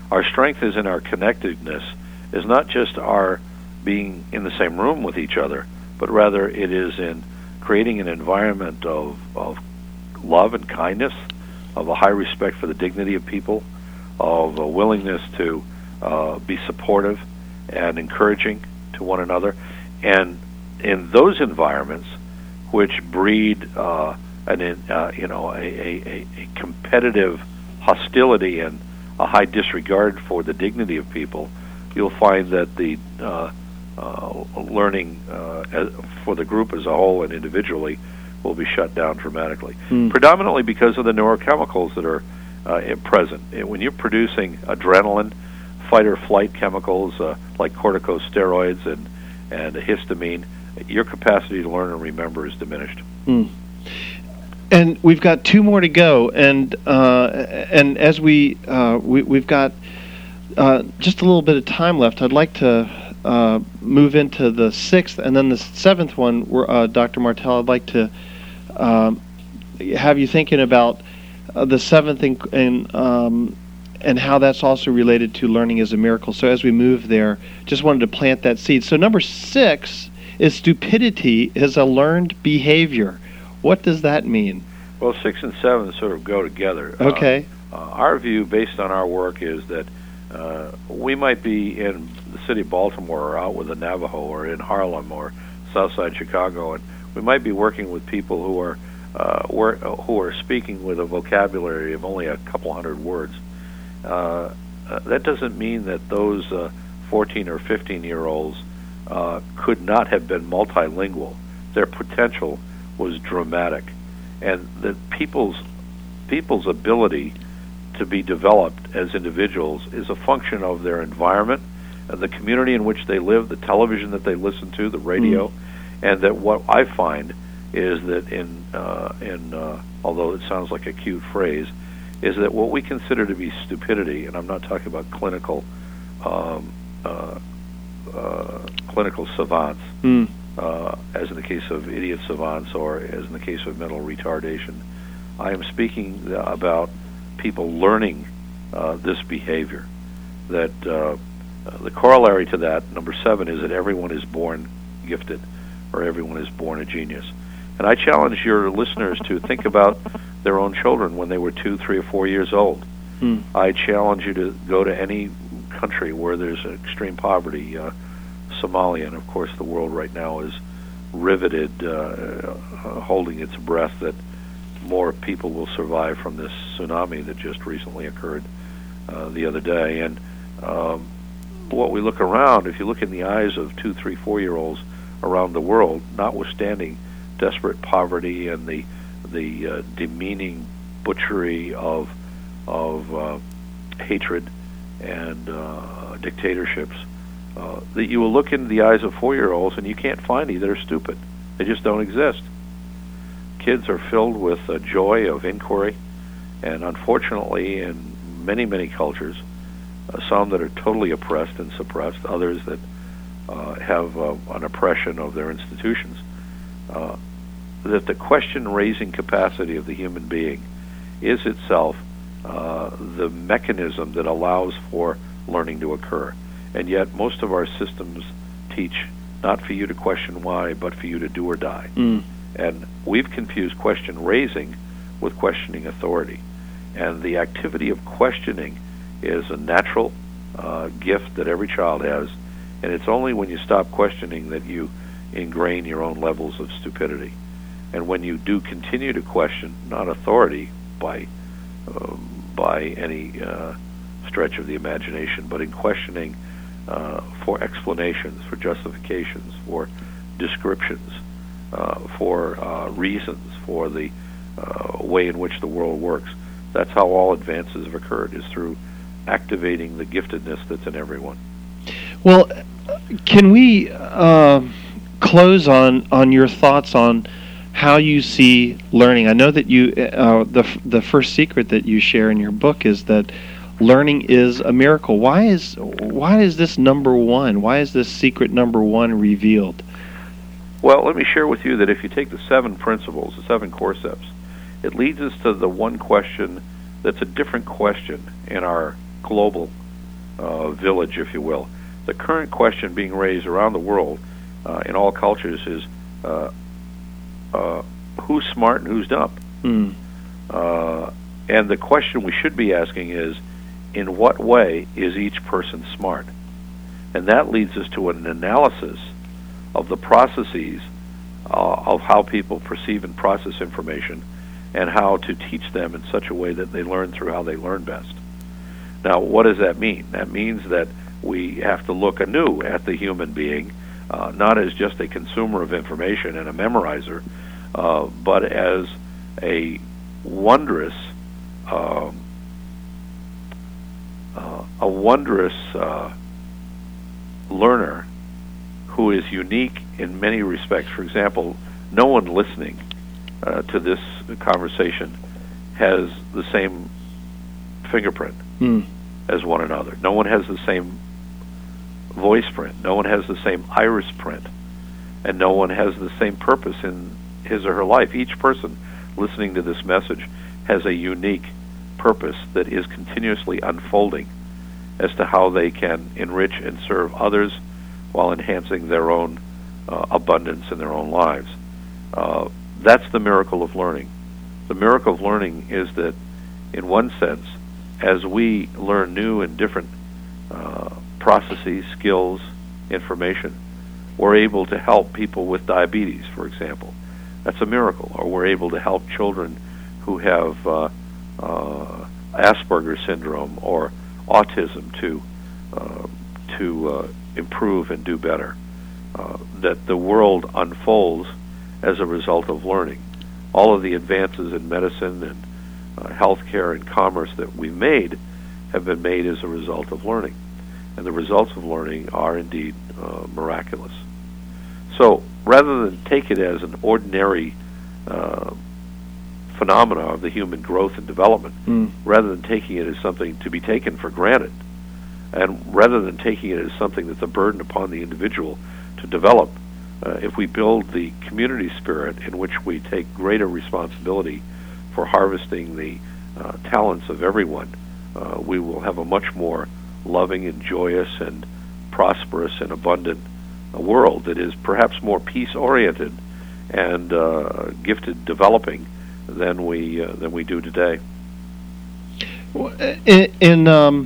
Our strength is in our connectedness, is not just our being in the same room with each other, but rather it is in creating an environment of, of love and kindness, of a high respect for the dignity of people, of a willingness to uh, be supportive and encouraging to one another. And in those environments, which breed uh, an, uh, you know, a, a, a competitive hostility and a high disregard for the dignity of people, you'll find that the uh, uh, learning uh, as, for the group as a whole and individually will be shut down dramatically. Mm. Predominantly because of the neurochemicals that are uh, present. When you're producing adrenaline, fight or flight chemicals uh, like corticosteroids and, and histamine, your capacity to learn and remember is diminished. Mm. And we've got two more to go, and uh, and as we, uh, we we've got uh, just a little bit of time left, I'd like to uh, move into the sixth and then the seventh one. Where, uh, Doctor Martell, I'd like to um, have you thinking about uh, the seventh and and, um, and how that's also related to learning as a miracle. So as we move there, just wanted to plant that seed. So number six is stupidity is a learned behavior. What does that mean? Well, six and seven sort of go together. Okay. Uh, uh, our view, based on our work, is that uh, we might be in the city of Baltimore or out with the Navajo or in Harlem or Southside Chicago, and we might be working with people who are uh, wor- who are speaking with a vocabulary of only a couple hundred words. Uh, uh, that doesn't mean that those uh, fourteen or fifteen-year-olds uh, could not have been multilingual. Their potential was dramatic, and that people's people's ability to be developed as individuals is a function of their environment and the community in which they live, the television that they listen to, the radio, mm. and that what I find is that in uh, in uh, although it sounds like a cute phrase, is that what we consider to be stupidity, and I'm not talking about clinical um, uh, uh, clinical savants. Mm. Uh, as in the case of idiot savants or as in the case of mental retardation. I am speaking about people learning uh, this behavior. That uh, uh, the corollary to that, number seven, is that everyone is born gifted or everyone is born a genius. And I challenge your listeners to think about their own children when they were two, three, or four years old. Hmm. I challenge you to go to any country where there's extreme poverty, uh, Somalia, and of course the world right now is riveted, uh, uh, holding its breath that more people will survive from this tsunami that just recently occurred uh, the other day. And um, what we look around, if you look in the eyes of two, three, four-year-olds around the world, notwithstanding desperate poverty and the the uh, demeaning butchery of of uh, hatred and uh, dictatorships, Uh, that you will look into the eyes of four-year-olds and you can't find any that are stupid. They just don't exist. Kids are filled with a joy of inquiry, and unfortunately in many, many cultures, uh, some that are totally oppressed and suppressed, others that uh, have uh, an oppression of their institutions, uh, that the question-raising capacity of the human being is itself uh, the mechanism that allows for learning to occur. And yet most of our systems teach not for you to question why, but for you to do or die. Mm. And we've confused question raising with questioning authority. And the activity of questioning is a natural uh, gift that every child has. And it's only when you stop questioning that you ingrain your own levels of stupidity. And when you do continue to question, not authority by, uh, by any uh, stretch of the imagination, but in questioning Uh, for explanations, for justifications, for descriptions, uh, for uh, reasons, for the uh, way in which the world works. That's how all advances have occurred, is through activating the giftedness that's in everyone. Well, can we uh, close on, on your thoughts on how you see learning? I know that you uh, the the first secret that you share in your book is that learning is a miracle. Why is why is this number one? Why is this secret number one revealed? Well, let me share with you that if you take the seven principles, the seven concepts, it leads us to the one question that's a different question in our global uh, village, if you will. The current question being raised around the world uh, in all cultures is uh, uh, who's smart and who's dumb? Mm. Uh, and the question we should be asking is, in what way is each person smart? And that leads us to an analysis of the processes uh, of how people perceive and process information and how to teach them in such a way that they learn through how they learn best. Now, what does that mean? That means that we have to look anew at the human being, uh, not as just a consumer of information and a memorizer, uh, but as a wondrous, um, uh, a wondrous uh, learner who is unique in many respects. For example, no one listening uh, to this conversation has the same fingerprint Mm. as one another. No one has the same voice print. No one has the same iris print. And no one has the same purpose in his or her life. Each person listening to this message has a unique purpose that is continuously unfolding as to how they can enrich and serve others while enhancing their own uh, abundance in their own lives. Uh, that's the miracle of learning. The miracle of learning is that, in one sense, as we learn new and different uh, processes, skills, information, we're able to help people with diabetes, for example. That's a miracle. Or we're able to help children who have uh, uh, Asperger's syndrome or autism to uh, to uh, improve and do better. Uh, that the world unfolds as a result of learning. All of the advances in medicine and uh, healthcare and commerce that we've made have been made as a result of learning. And the results of learning are indeed uh, miraculous. So rather than take it as an ordinary uh, phenomena of the human growth and development, Mm. rather than taking it as something to be taken for granted, and rather than taking it as something that's a burden upon the individual to develop, uh, if we build the community spirit in which we take greater responsibility for harvesting the uh, talents of everyone, uh, we will have a much more loving and joyous and prosperous and abundant uh, world that is perhaps more peace-oriented and uh, gifted developing than we uh, than we do today. In, in um,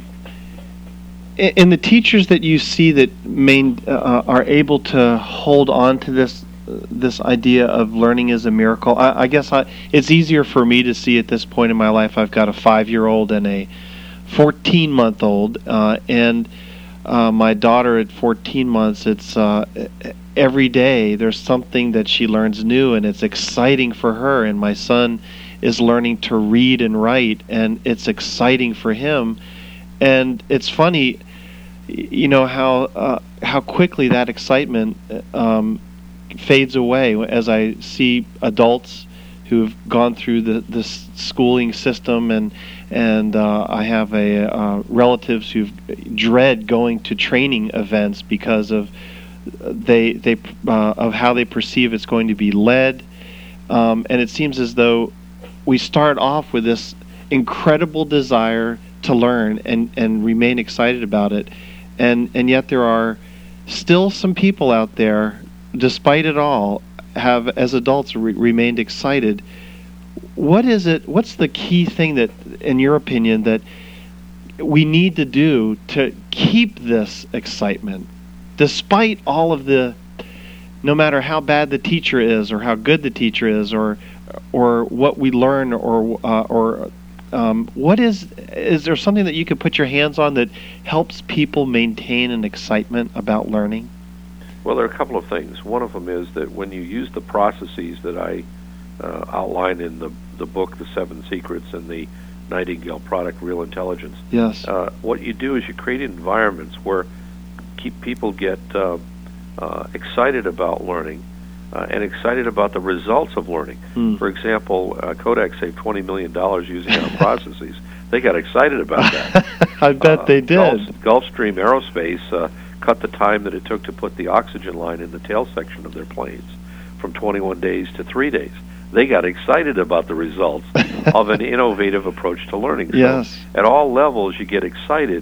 in the teachers that you see that main uh, are able to hold on to this uh, this idea of learning is a miracle, I, I guess I, it's easier for me to see at this point in my life. I've got a five-year-old and a fourteen-month-old, uh, and uh, my daughter at fourteen months. It's uh, every day there's something that she learns new, and it's exciting for her. And my son is learning to read and write, and it's exciting for him. And it's funny, you know, how uh, how quickly that excitement um, fades away as I see adults who've gone through the the schooling system, and and uh, I have a uh, relatives who dread going to training events because of they they uh, of how they perceive it's going to be led, um, and it seems as though we start off with this incredible desire to learn and, and remain excited about it, and and yet there are still some people out there, despite it all, have as adults re- remained excited. What is it? What's the key thing that, in your opinion, that we need to do to keep this excitement, despite all of the, no matter how bad the teacher is or how good the teacher is, or or what we learn, or uh, or um, what is is there something that you could put your hands on that helps people maintain an excitement about learning? Well, there are a couple of things. One of them is that when you use the processes that I uh, outline in the the book, The Seven Secrets, and the Nightingale product, Real Intelligence, Yes. uh, what you do is you create environments where keep people get uh, uh, excited about learning uh, and excited about the results of learning. Hmm. For example, uh, Kodak saved twenty million dollars using our processes. They got excited about that. I bet uh, they did. Gulf, Gulfstream Aerospace uh, cut the time that it took to put the oxygen line in the tail section of their planes from twenty-one days to three days. They got excited about the results of an innovative approach to learning. So Yes. at all levels, you get excited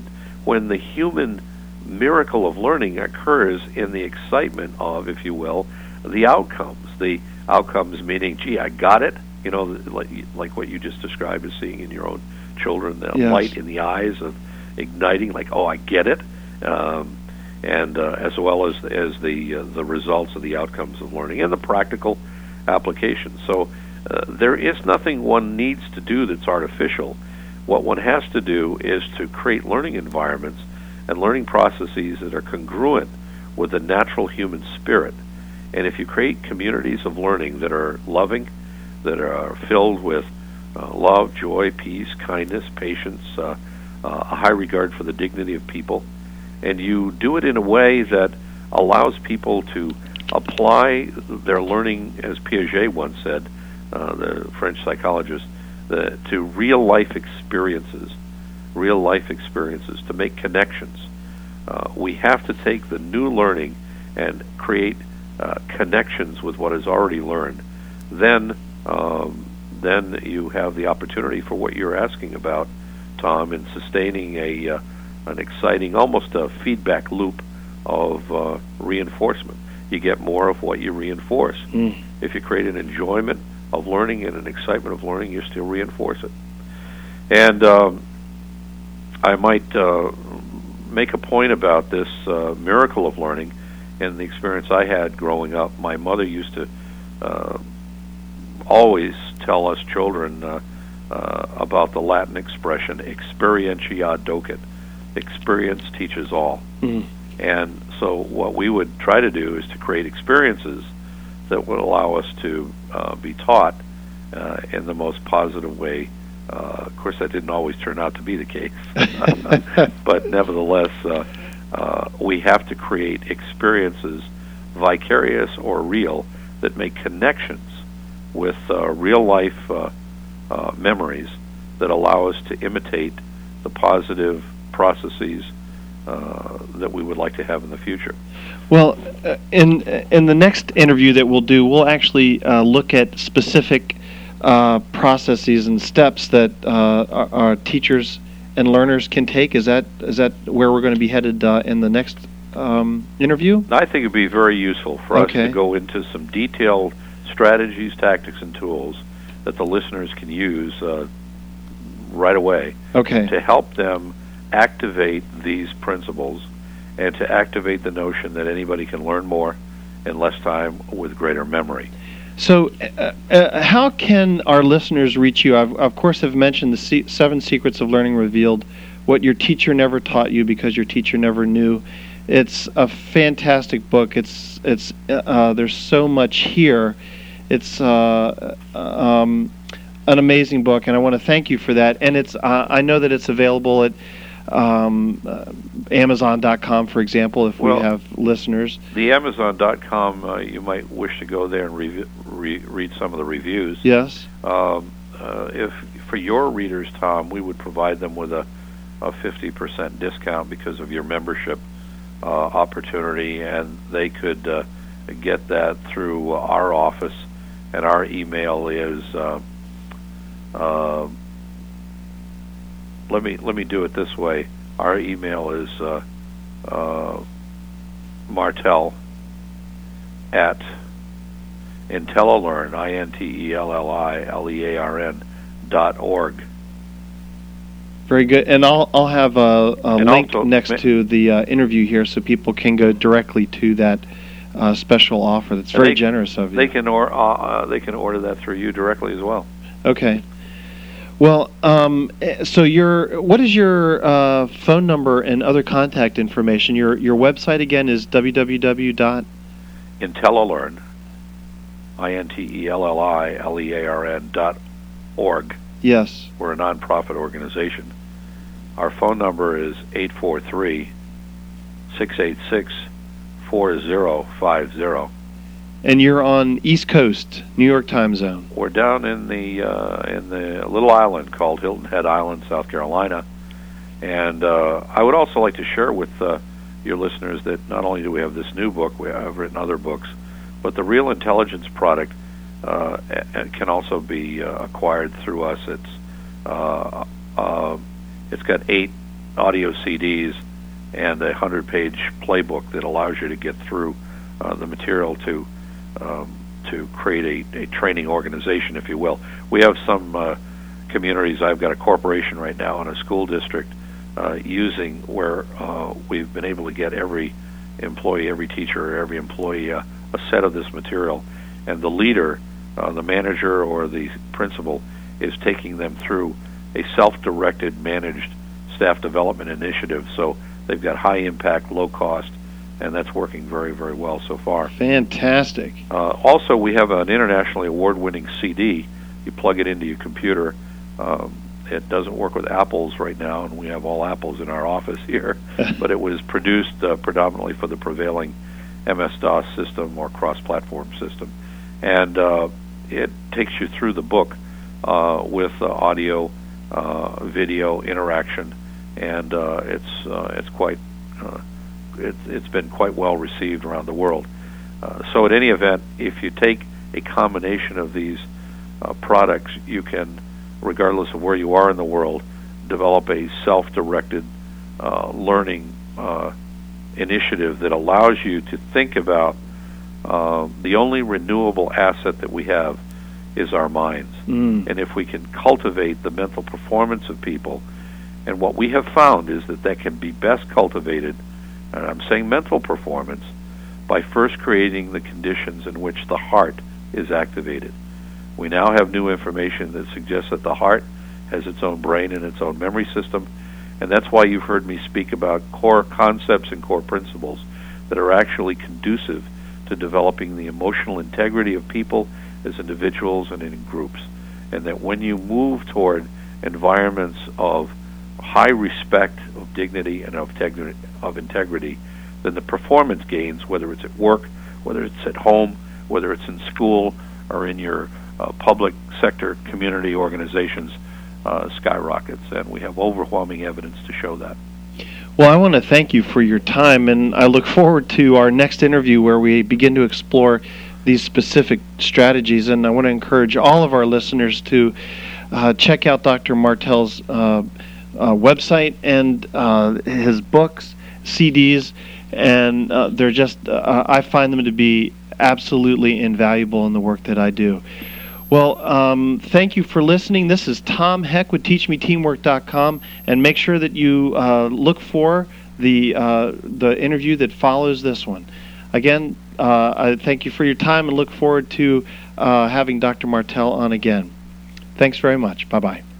when the human miracle of learning occurs in the excitement of, if you will, the outcomes. The outcomes meaning, gee, I got it. You know, like, like what you just described as seeing in your own children, the Yes. light in the eyes of igniting, like, oh, I get it. Um, and uh, as well as as the uh, the results of the outcomes of learning and the practical application. So uh, there is nothing one needs to do that's artificial. What one has to do is to create learning environments and learning processes that are congruent with the natural human spirit. And if you create communities of learning that are loving, that are filled with uh, love, joy, peace, kindness, patience, uh, uh, a high regard for the dignity of people, and you do it in a way that allows people to apply their learning, as Piaget once said, uh, the French psychologist, the, to real-life experiences, real-life experiences, to make connections. Uh, we have to take the new learning and create uh, connections with what is already learned. Then, um, then you have the opportunity for what you're asking about, Tom, in sustaining a uh, an exciting, almost a feedback loop of uh, reinforcement. You get more of what you reinforce. Mm. If you create an enjoyment of learning and an excitement of learning, you still reinforce it. And um, I might uh, make a point about this uh, miracle of learning and the experience I had growing up. My mother used to uh, always tell us children uh, uh, about the Latin expression, experientia docet. Experience teaches all. Mm. And so what we would try to do is to create experiences that would allow us to uh, be taught uh, in the most positive way. Uh, of course, that didn't always turn out to be the case. But nevertheless, uh, uh, we have to create experiences, vicarious or real, that make connections with uh, real-life uh, uh, memories that allow us to imitate the positive processes uh, that we would like to have in the future. Well, uh, in in the next interview that we'll do, we'll actually uh, look at specific uh, processes and steps that uh, our, our teachers and learners can take. Is that is that where we're going to be headed uh, in the next um, interview? I think it'd be very useful for Okay. us to go into some detailed strategies, tactics, and tools that the listeners can use uh, right away Okay. to help them activate these principles and to activate the notion that anybody can learn more in less time with greater memory. So, uh, uh, how can our listeners reach you? I've, of course, have mentioned the se- Seven Secrets of Learning Revealed, what your teacher never taught you because your teacher never knew. It's a fantastic book. It's it's uh, there's so much here. It's uh, um, an amazing book, and I want to thank you for that. And it's uh, I know that it's available at um, uh, Amazon dot com, for example, if Well, we have listeners. The Amazon dot com, uh, you might wish to go there and re- re- read some of the reviews. Yes. Um, uh, if for your readers, Tom, we would provide them with a, a fifty percent discount because of your membership uh, opportunity, and they could uh, get that through our office, and our email is uh, uh, let me let me do it this way. Our email is uh, uh, Martell at IntelliLearn, I N T E L L I L E A R N dot org. Very good. And I'll I'll have a, a And link also- next to the uh, interview here so people can go directly to that uh, special offer. That's And very they- generous of you. They can or uh, uh, they can order that through you directly as well. Okay. Well, um, eh, so your what is your uh, phone number and other contact information? Your your website again is w w w dot IntelliLearn, I N T E L L I L E A R N dot org. Yes. We're a nonprofit organization. Our phone number is eight four three, six eight six, four zero five zero. And you're on East Coast, New York time zone. We're down in the uh, in the little island called Hilton Head Island, South Carolina. And uh, I would also like to share with uh, your listeners that not only do we have this new book, we have written other books, but the Real Intelligence product uh, a- can also be uh, acquired through us. It's uh, uh, it's got eight audio C Ds and a hundred-page playbook that allows you to get through uh, the material to um, to create a, a training organization, if you will. We have some uh, communities. I've got a corporation right now in a school district uh, using where uh, we've been able to get every employee, every teacher, every employee uh, a set of this material, and the leader, uh, the manager or the principal, is taking them through a self-directed, managed staff development initiative. So they've got high impact, low cost, and that's working very, very well so far. Fantastic. Uh, also, we have an internationally award-winning C D. You plug it into your computer. Um, it doesn't work with Apples right now, and we have all Apples in our office here, but it was produced uh, predominantly for the prevailing M S DOS system or cross-platform system. And uh, it takes you through the book uh, with uh, audio, uh, video, interaction, and uh, it's uh, it's quite uh, it's it's been quite well received around the world. Uh, so at any event, if you take a combination of these uh, products, you can, regardless of where you are in the world, develop a self-directed uh, learning uh, initiative that allows you to think about uh, the only renewable asset that we have is our minds. Mm. And if we can cultivate the mental performance of people, and what we have found is that that can be best cultivated, and I'm saying mental performance, by first creating the conditions in which the heart is activated. We now have new information that suggests that the heart has its own brain and its own memory system, and that's why you've heard me speak about core concepts and core principles that are actually conducive to developing the emotional integrity of people as individuals and in groups. And that when you move toward environments of high respect, of dignity, and of integrity, of integrity, then the performance gains, whether it's at work, whether it's at home, whether it's in school, or in your uh, public sector community organizations, uh, skyrockets. And we have overwhelming evidence to show that. Well, I want to thank you for your time, and I look forward to our next interview where we begin to explore these specific strategies. And I want to encourage all of our listeners to uh, check out Doctor Martel's uh, uh, website and uh, his books, C Ds, and uh, they're just, uh, I find them to be absolutely invaluable in the work that I do. Well, um, thank you for listening. This is Tom Heck with Teach Me Teamwork dot com, and make sure that you uh, look for the uh, the interview that follows this one. Again, uh, I thank you for your time and look forward to uh, having Doctor Martel on again. Thanks very much. Bye-bye.